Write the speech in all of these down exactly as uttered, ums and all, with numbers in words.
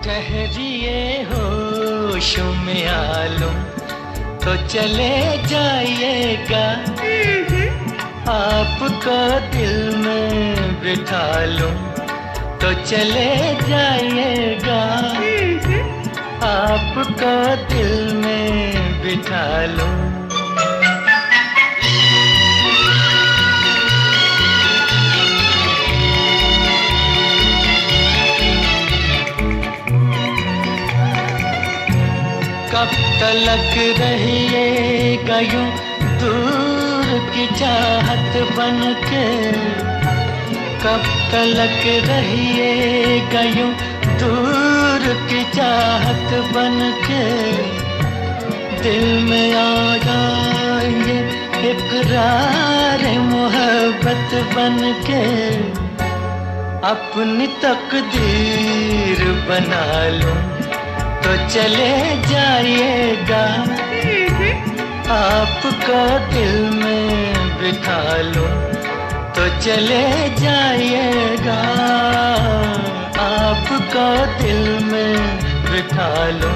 ठहरिए होश में आलूं तो चले जाइएगा, आपको दिल में बिठा लूं तो चले जाइएगा, आपको दिल में बिठा लूं। कब तलक रहिएगा यूं दूर की चाहत बनके, कब तलक रहिएगा यूं दूर की चाहत बनके, दिल में आ जाएंगे इकरार मोहब्बत बनके, अपनी तकदीर बना लूं तो चले जाइएगा, आपको दिल में बिठा लूं तो चले जाइएगा, आपको दिल में बिठा लूं।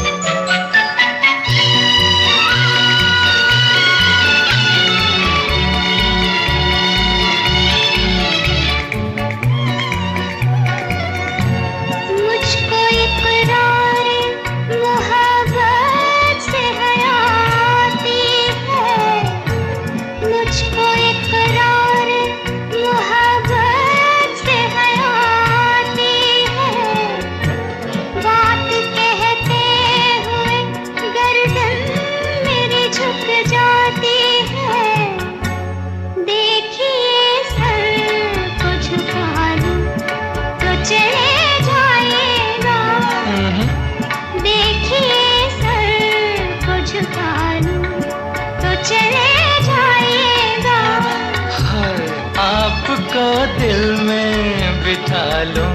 आपको दिल में बिठा लूं।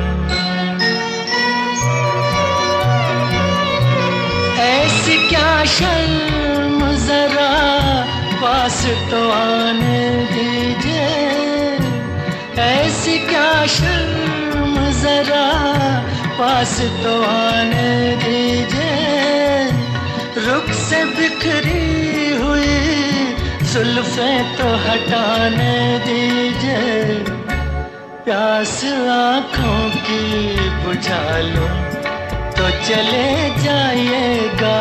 ऐसी क्या शर्म जरा पास तो आने दीजिए, ऐसी क्या शर्म जरा पास तो आने दीजिए, रुख से बिखरी हुई जुल्फें तो हटाने दीजिए, प्यास आँखों की बुझा लूं तो चले जाइएगा,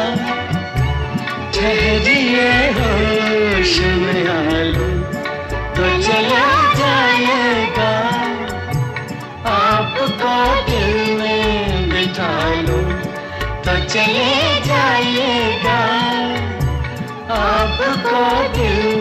ठहरिए होश में आलूं तो चले जाइएगा, आपको दिल में बिठा लूं तो चले जाइएगा, आपको दिल